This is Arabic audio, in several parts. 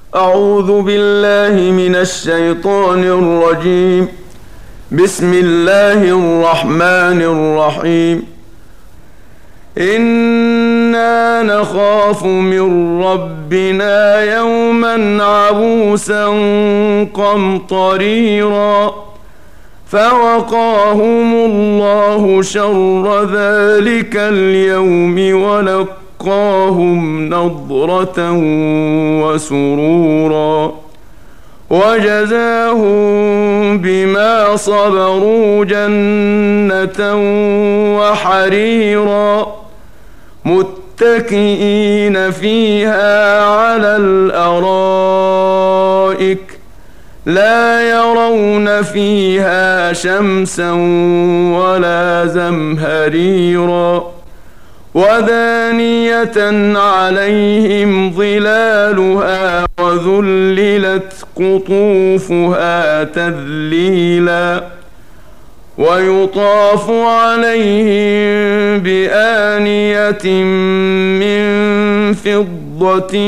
أعوذ بالله من الشيطان الرجيم. بسم الله الرحمن الرحيم. إنا نخاف من ربنا يوما عبوسا قمطريرا فوقاهم الله شر ذلك اليوم ولقاهم نضرة وسرورا وجزاهم بما صبروا جنة وحريرا متكئين فيها على الأرائك لا يرون فيها شمسا ولا زمهريرا ودانية عليهم ظلالها وذللت قطوفها تذليلا ويطاف عليهم بآنية من فضة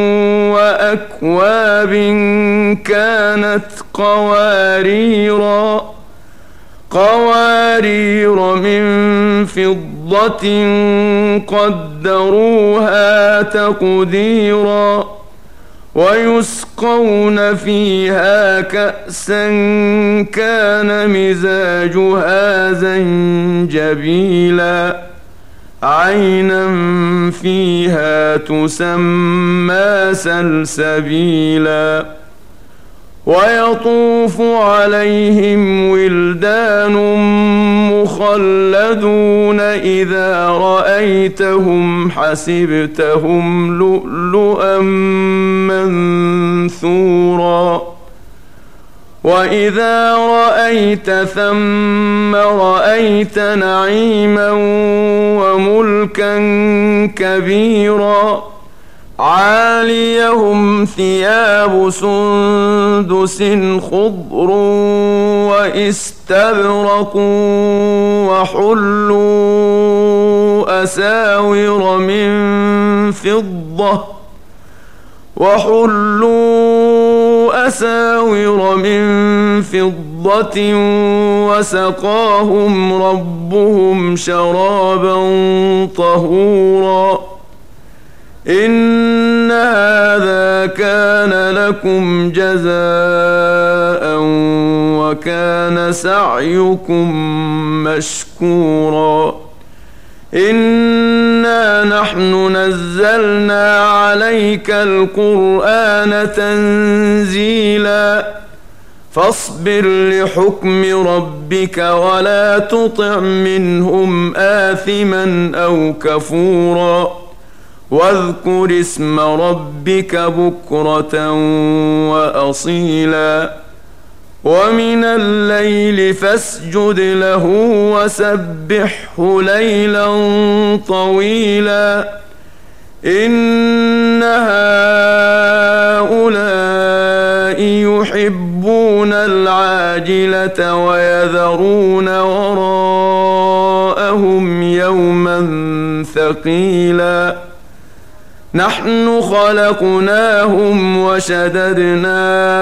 وأكواب كانت قوارير من فضة قدروها تقديرا ويسقون فيها كأسا كان مزاجها زنجبيلا عينا فيها تسمى سلسبيلا ويطوف عليهم ولدان مخلدون إذا رأيتهم حسبتهم لؤلؤا منثورا وإذا رأيت ثم رأيت نعيما وملكا كبيرا عاليهم ثياب سندس خضر واستبرق وحلوا أساور من فضة وسقاهم ربهم شرابا طهورا إن هذا كان لكم جزاء وكان سعيكم مشكورا إنا نحن نزلنا عليك القرآن تنزيلا فاصبر لحكم ربك ولا تطع منهم آثما أو كفورا واذكر اسم ربك بكرة وأصيلا ومن الليل فاسجد له وسبحه ليلا طويلا إن هؤلاء يحبون العاجلة ويذرون وراءهم يوما ثقيلا نحن خلقناهم وشددنا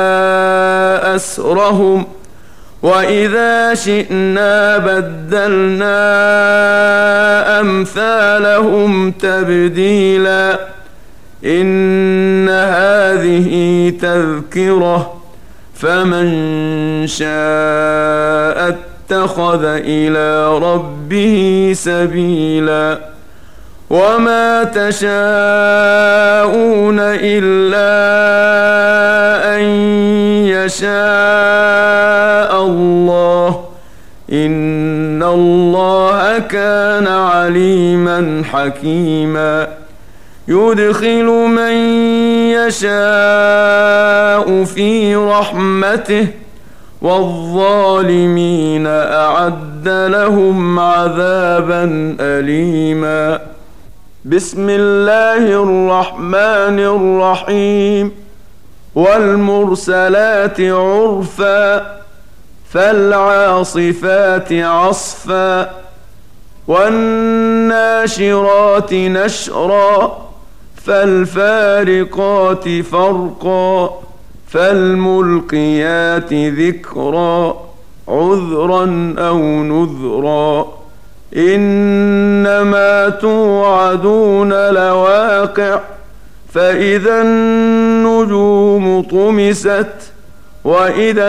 أسرهم وإذا شئنا بدلنا أمثالهم تبديلا إن هذه تذكرة فمن شاء اتخذ إلى ربه سبيلا وما تشاءون إلا أن يشاء الله إن الله كان عليما حكيما يدخل من يشاء في رحمته والظالمين أعد لهم عذابا أليما بسم الله الرحمن الرحيم والمرسلات عرفا فالعاصفات عصفا والناشرات نشرا فالفارقات فرقا فالملقيات ذكرا عذرا أو نذرا إنما توعدون لواقع فإذا النجوم طمست وإذا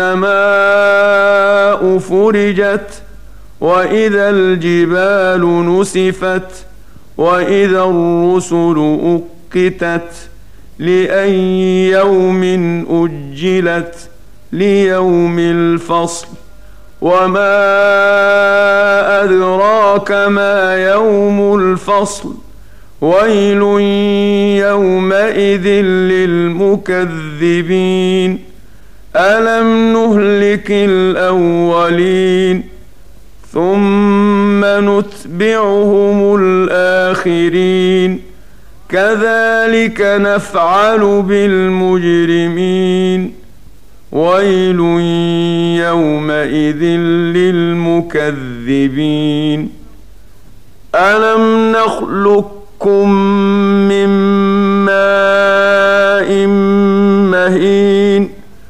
السماء فرجت وإذا الجبال نسفت وإذا الرسل أقتت لأي يوم أجلت ليوم الفصل وما أدراك ما يوم الفصل ويل يومئذ للمكذبين ألم نهلك الأولين ثم نتبعهم الآخرين كذلك نفعل بالمجرمين ويل يومئذ للمكذبين ألم نخلقكم من ماء مهين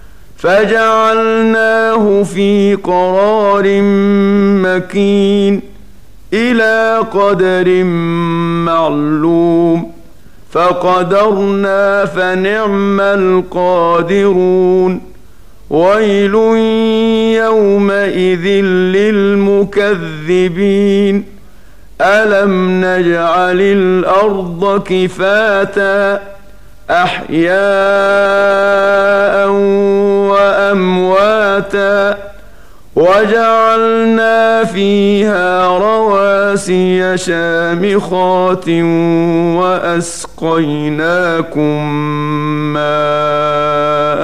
فجعلناه في قرار مكين إلى قدر معلوم فقدرنا فنعم القادرون ويل يومئذ للمكذبين ألم نجعل الأرض كفاتا أحياء وأمواتا وجعلنا فيها رواسي شامخات وأسقيناكم ماء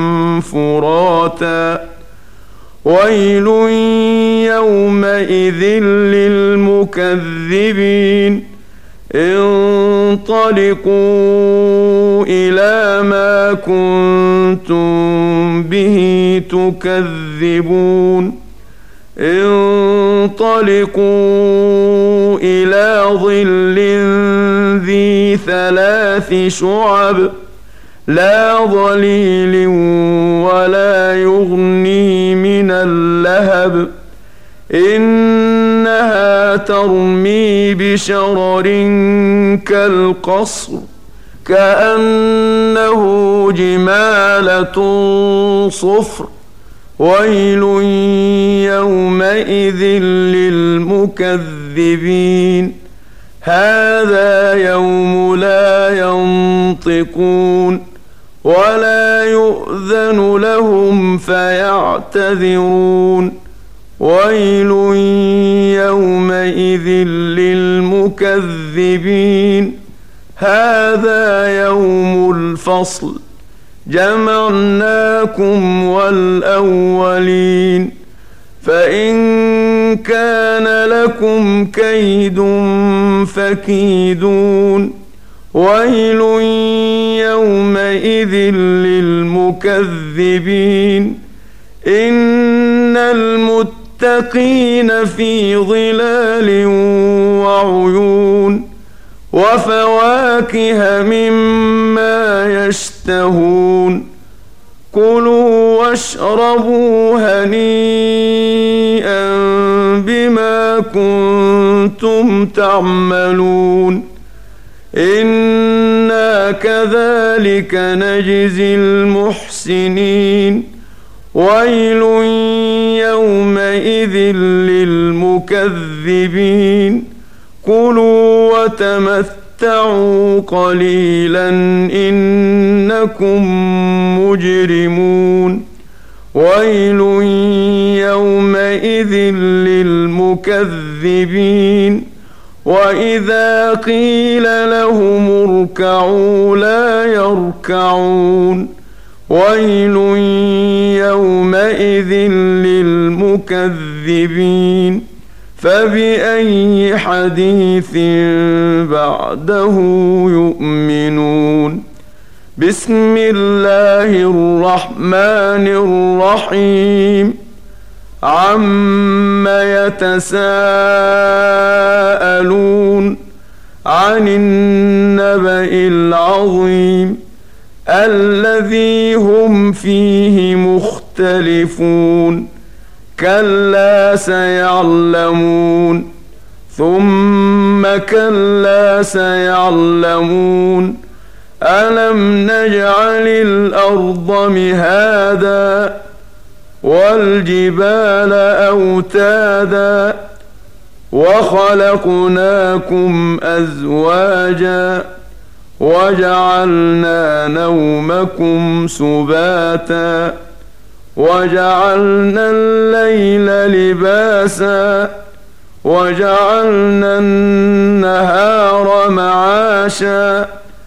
فراتا ويل يومئذ للمكذبين انطلقوا إلى ما كنتم به تكذبون انطلقوا إلى ظل ذي 3 شعب لا ظليل ولا يغني من اللهب إنها ترمي بشرر كالقصر كأنه جمالة صفر ويل يومئذ للمكذبين هذا يوم لا ينطقون ولا يؤذن لهم فيعتذرون ويل يومئذ للمكذبين هذا يوم الفصل جمعناكم والأولين فإن كان لكم كيد فكيدون ويل يومئذ للمكذبين إن المتقين في ظلال وعيون وفواكه مما يشتهون كلوا واشربوا هنيئا بما كنتم تعملون إنا كذلك نجزي المحسنين ويل يومئذ للمكذبين كلوا وتمتعوا قليلا إنكم مجرمون ويل يومئذ للمكذبين وإذا قيل لهم اركعوا لا يركعون ويل يومئذ للمكذبين فبأي حديث بعده يؤمنون بسم الله الرحمن الرحيم عم يتساءلون عن النبأ العظيم الذي هم فيه مختلفون كلا سيعلمون ثم كلا سيعلمون ألم نجعل الأرض مهادا والجبال أوتادا وخلقناكم أزواجا وجعلنا نومكم سباتا وجعلنا الليل لباسا وجعلنا النهار معاشا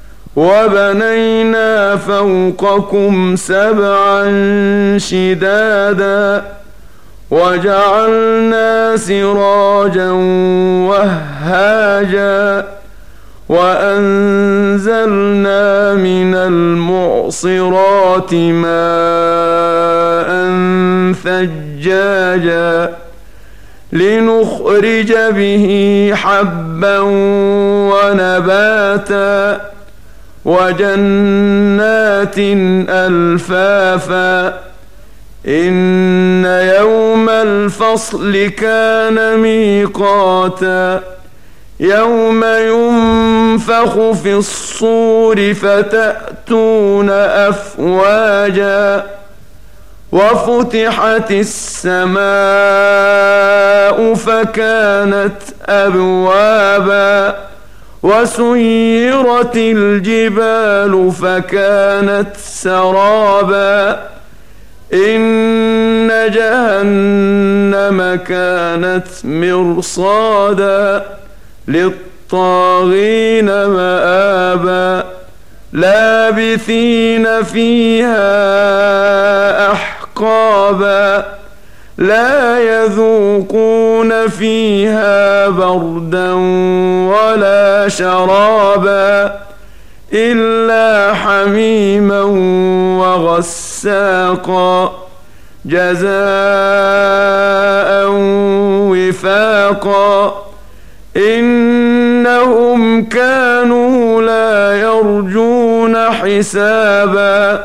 وبنينا فوقكم سبعا شدادا وجعلنا سراجا وهاجا وأنزلنا من المعصرات ماء ثجاجا لنخرج به حبا ونباتا وجنات ألفافا إن يوم الفصل كان ميقاتا يوم ينفخ في الصور فتأتون أفواجا وفتحت السماء فكانت أبوابا وسيرت الجبال فكانت سرابا إن جهنم كانت مرصادا للطاغين مآبا لابثين فيها أحقابا لا يذوقون فيها بردا ولا شرابا إلا حميما وغساقا جزاء وفاقا إنهم كانوا لا يرجون حسابا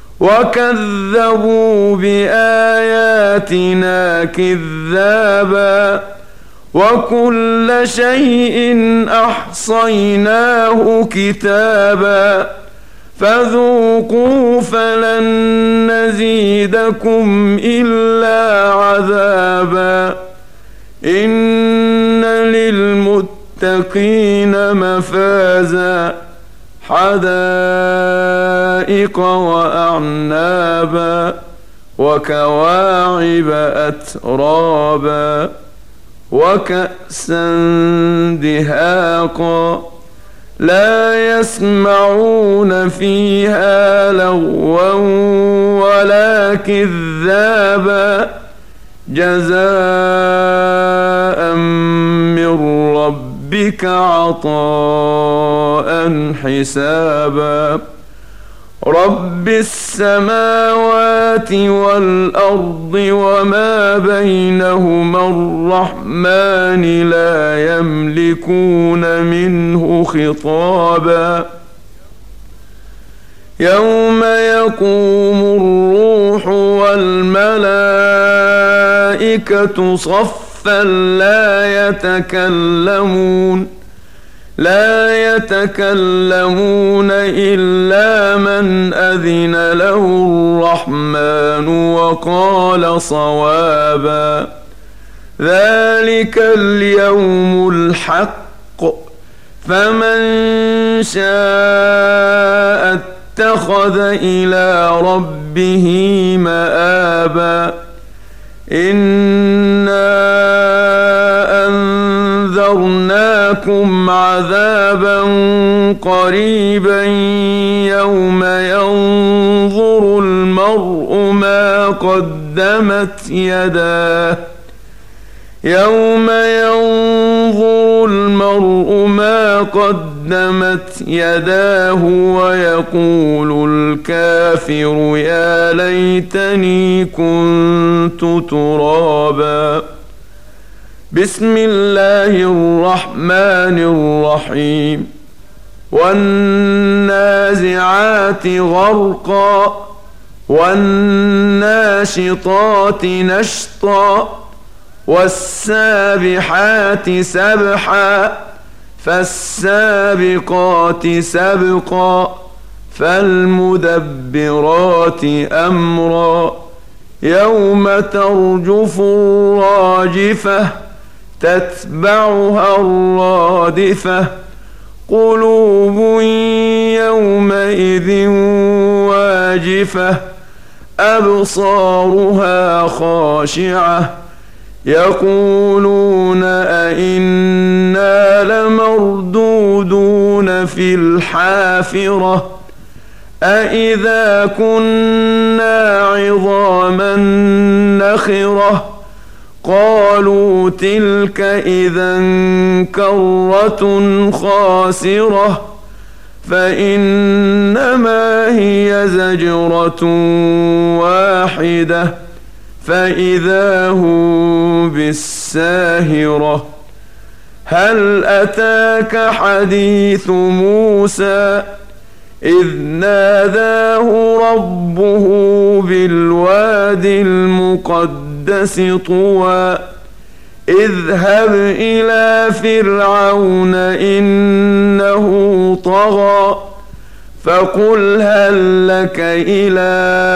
وكذبوا بآياتنا كذابا وكل شيء أحصيناه كتابا فذوقوا فلن نزيدكم إلا عذابا إن للمتقين مفازا حدائق وأعنابا وكواعب أترابا وكأسا دهاقا لا يسمعون فيها لغوا ولا كذابا جزاء من ربك عطاء حسابا رب السماوات والأرض وما بينهما الرحمن لا يملكون منه خطابا يوم يقوم الروح والملائكة صفا لا يتكلمون إلا من أذن له الرحمن وقال صوابا ذلك اليوم الحق فمن شاء اتخذ إلى ربه مآبا إنا أنذرناكم عذابا قريبا يوم ينظر المرء ما قدمت يداه ويقول الكافر يا ليتني كنت ترابا بسم الله الرحمن الرحيم والنازعات غرقا والناشطات نشطا والسابحات سبحا فالسابقات سبقا فالمدبرات أمرا يوم ترجف الراجفة تتبعها الرادفة قلوب يومئذ واجفة أبصارها خاشعة يقولون أئنا لمردودون في الحافرة أئذا كنا عظاما نخرة قالوا تلك إذا كرة خاسرة فإنما هي زجرة واحدة فإذا هم بالساهرة هل أتاك حديث موسى إذ ناداه ربه بالواد المقدس طوى اذهب إلى فرعون إنه طغى فقل هل لك إلى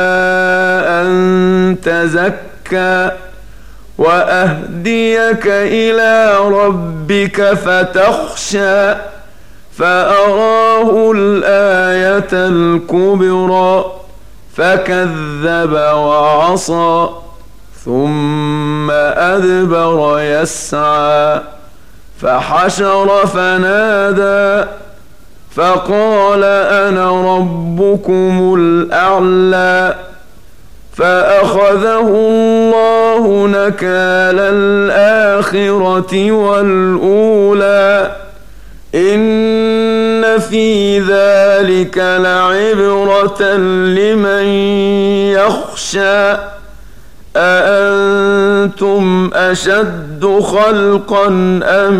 أن تزكى وأهديك إلى ربك فتخشى فأراه الآية الكبرى فكذب وعصى ثم أدبر يسعى فحشر فنادى فقال أنا ربكم الأعلى فأخذه الله نكال الآخرة والأولى إن في ذلك لعبرة لمن يخشى أأنتم أشد خلقا أم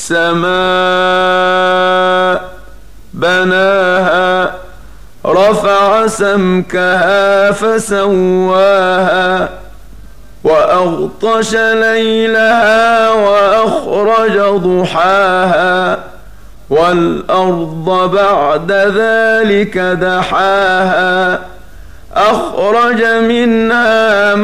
السماء بناها رفع سمكها فسواها وأغطش ليلها وأخرج ضحاها والأرض بعد ذلك دحاها أخرج منها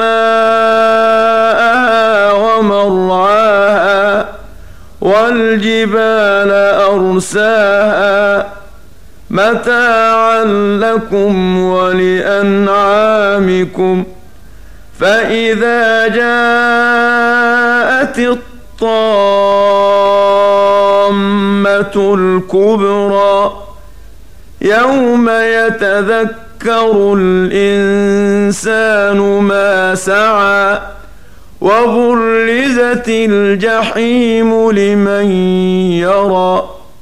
ماءها ومرعاها والجبال أرساها متاعا لكم ولأنعامكم فإذا جاءت الطامة الكبرى يوم يتذكر الإنسان ما سعى وبرزت الجحيم لمن يرى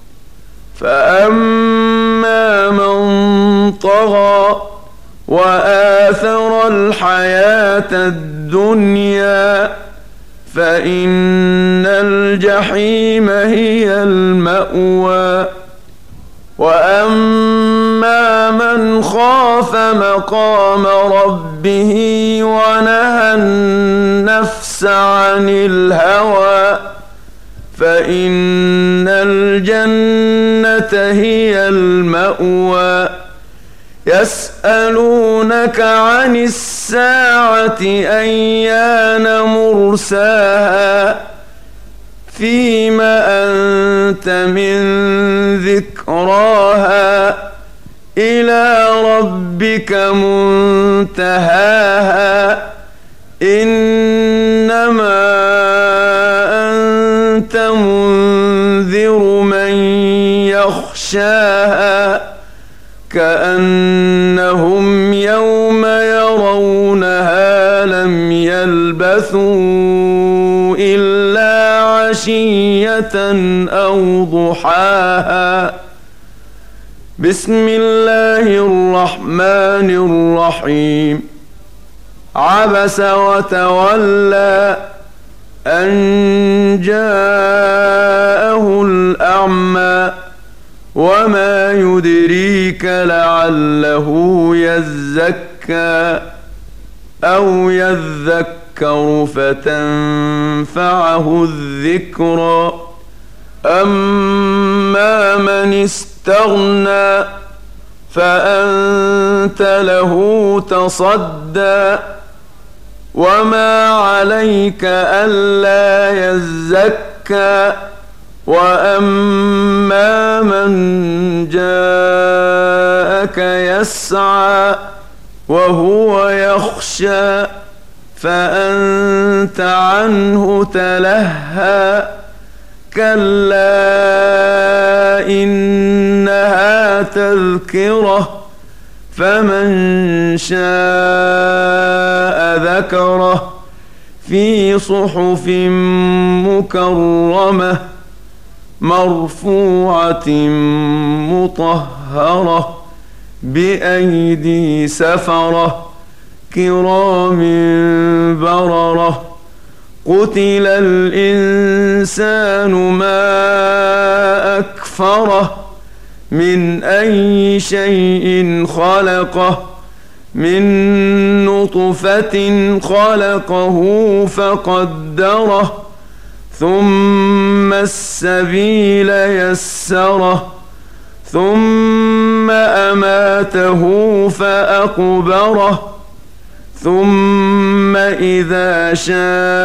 فأما من طغى وآثر الحياة الدنيا فإن الجحيم هي المأوى وأما من خاف مقام ربه ونهى النفس عن الهوى فإن الجنة هي المأوى يسألونك عن الساعة أيان مرساها فيم أنت من ذكراها إلى ربك منتهاها إنما أنت منذر من يخشاها كأنهم يوم يرونها لم يلبثوا إلا عشية أو ضحاها بسم الله الرحمن الرحيم عبس وتولى أن جاءه الأعمى وما يدريك لعله يزكى أو يذكر فتنفعه الذكرى أما من استغنى فأنت له تصدى وما عليك ألا يزكى وأما من جاءك يسعى وهو يخشى فأنت عنه تلهى كلا إنها تذكرة فمن شاء ذكره في صحف مكرمة مرفوعة مطهرة بأيدي سفرة كرام بررة قتل الإنسان ما أكفره من أي شيء خلقه من نطفة خلقه فقدره ثم السبيل يسره ثم أماته فأقبره ثم إذا شاء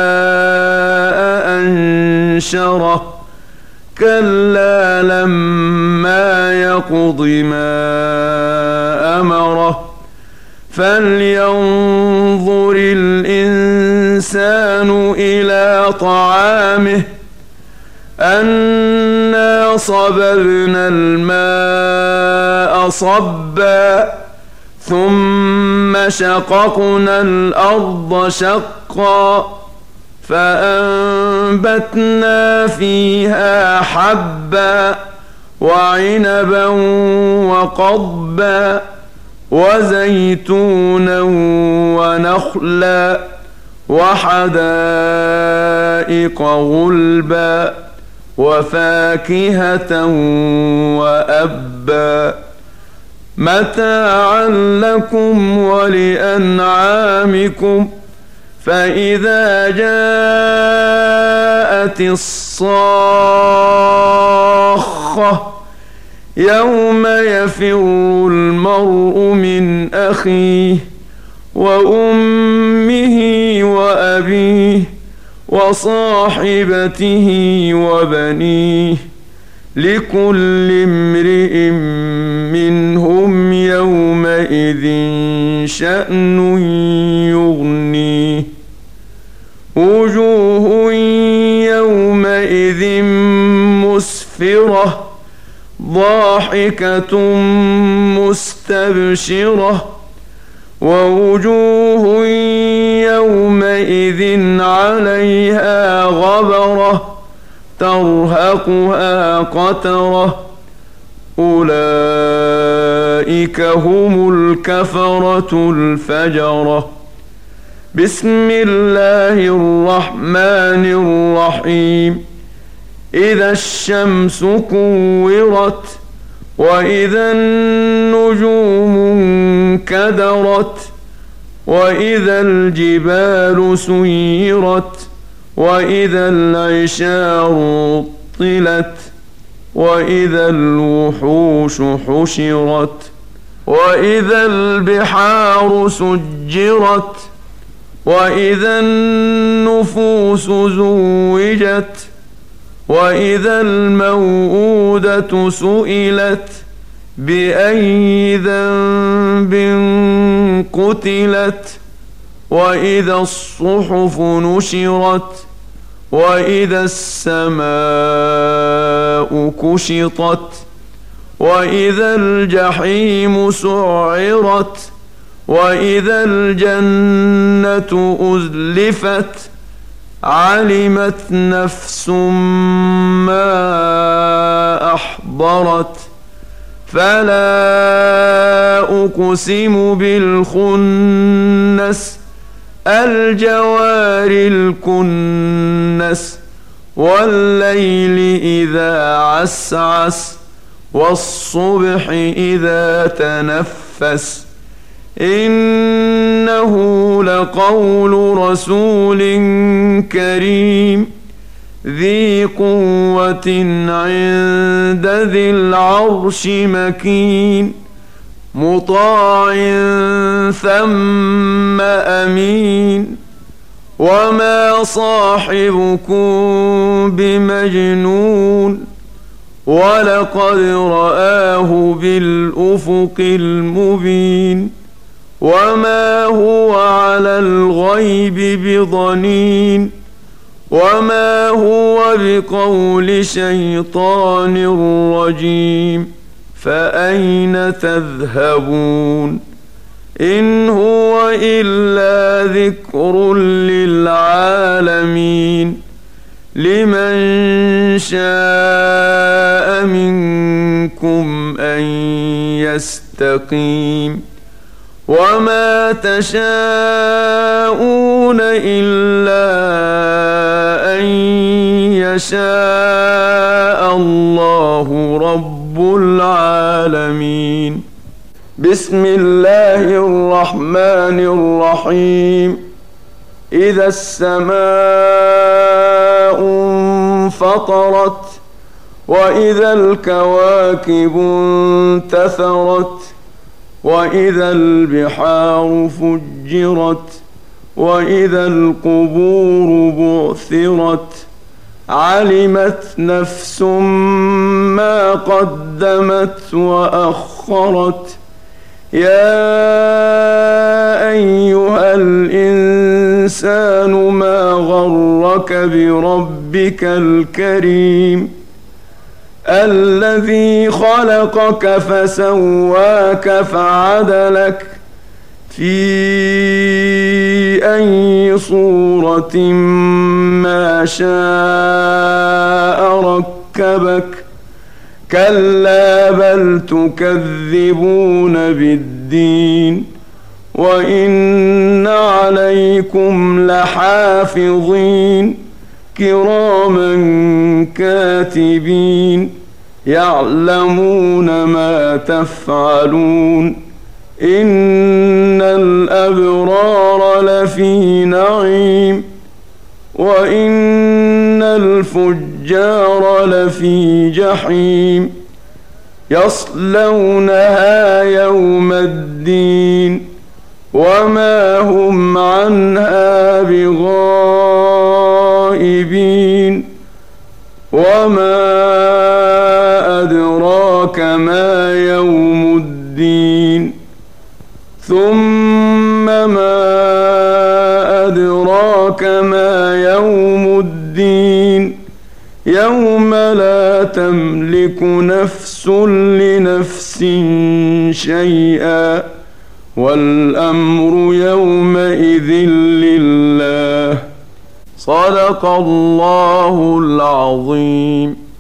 أنشره كلا لما يقض ما أمره فلينظر الإنسان إلى طعامه أنا صببنا الماء صبا ثم شققنا الأرض شقا فأنبتنا فيها حبا وعنبا وقضبا وزيتونا ونخلا وحدائق غلبا وفاكهة وأبا متاعا لكم ولأنعامكم فإذا جاءت الصاخة يوم يفر المرء من أخيه وأمه وأبيه وصاحبته وبنيه لكل امرئ منهم يومئذ شأن يغنيه وجوه يومئذ مسفرة ضاحكة مستبشرة ووجوه يومئذ عليها غبرة ترهقها قترة أولئك هم الكفرة الفجرة بسم الله الرحمن الرحيم إذا الشمس كورت وإذا النجوم انكدرت وإذا الجبال سيرت وإذا العشار طلت وإذا الوحوش حشرت وإذا البحار سجرت وإذا النفوس زوجت وإذا الموءودة سئلت بأي ذنب قتلت وإذا الصحف نشرت وإذا السماء كشطت وإذا الجحيم سعرت وإذا الجنة أزلفت علمت نفس ما أحضرت فلا أقسم بالخنس الجوار الكنس والليل إذا عسعس والصبح إذا تنفس إنه لقول رسول كريم ذي قوة عند ذي العرش مكين مطاع ثم أمين وما صاحبكم بمجنون ولقد رآه بالأفق المبين وما هو على الغيب بضنين وما هو بقول شيطان رجيم فأين تذهبون إن هو إلا ذكر للعالمين لمن شاء منكم أن يستقيم وما تشاءون إلا أن يشاء الله رب العالمين. بسم الله الرحمن الرحيم. إذا السماء انفطرت وإذا الكواكب انتثرت وإذا البحار فجرت وإذا القبور بعثرت علمت نفس ما قدمت وأخرت يا أيها الإنسان ما غرك بربك الكريم الذي خلقك فسواك فعدلك في أي صورة ما شاء ركبك كلا بل تكذبون بالدين وإن عليكم لحافظين كراما كاتبين يعلمون ما تفعلون إن الأبرار لفي نعيم وإن الفجار لفي جحيم يصلونها يوم الدين وما هم عنها بغائبين وما أدراك ما يوم الدين ثم ما أدراك ما يوم الدين يوم لا تملك نفس لنفس شيئا والأمر يومئذ لله. صدق الله العظيم.